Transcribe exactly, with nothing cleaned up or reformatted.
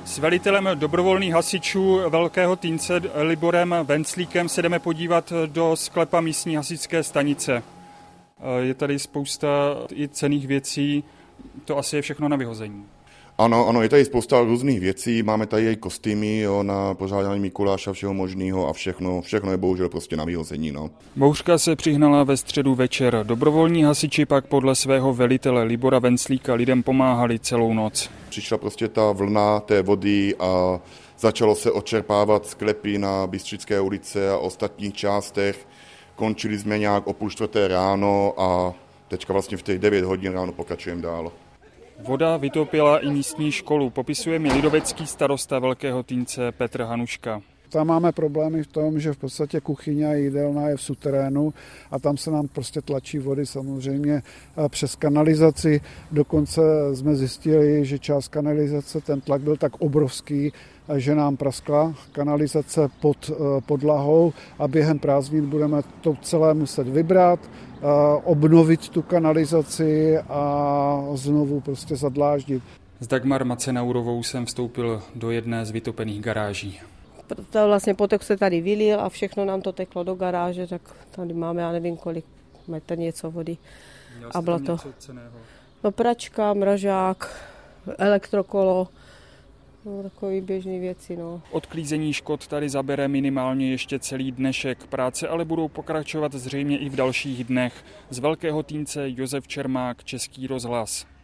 S velitelem dobrovolných hasičů Velkého Týnce Liborem Venclíkem se jdeme podívat do sklepa místní hasičské stanice. Je tady spousta i cenných věcí, to asi je všechno na vyhození. Ano, ano, je tady spousta různých věcí, máme tady i kostýmy, jo, na pořádání Mikuláša, všeho možného a všechno, všechno je bohužel prostě na vyhození, no. Bouřka se přihnala ve středu večer. Dobrovolní hasiči pak podle svého velitele Libora Venclíka lidem pomáhali celou noc. Přišla prostě ta vlna té vody a začalo se odčerpávat sklepy na Bystřické ulice a ostatních částech. Končili jsme nějak o půl čtvrté ráno a teďka vlastně v těch devět hodin ráno pokračujeme dál. Voda vytopila i místní školu, popisuje mi lidovecký starosta Velkého Týnce Petr Hanuška. Tam máme problémy v tom, že v podstatě kuchyně a jídelna je v suterénu a tam se nám prostě tlačí vody samozřejmě přes kanalizaci. Dokonce jsme zjistili, že část kanalizace, ten tlak byl tak obrovský, že nám praskla kanalizace pod podlahou a během prázdnin budeme to celé muset vybrat, obnovit tu kanalizaci a znovu prostě zadláždit. S Dagmar Macenaurovou jsem vstoupil do jedné z vytopených garáží. To vlastně potok se tady vylil a všechno nám to teklo do garáže, tak tady máme, já nevím kolik, metr něco vody. A bylo to no, pračka, mražák, elektrokolo, no, takový běžný věci. No. Odklízení škod tady zabere minimálně ještě celý dnešek. Práce ale budou pokračovat zřejmě i v dalších dnech. Z Velkého Týnce Josef Čermák, Český rozhlas.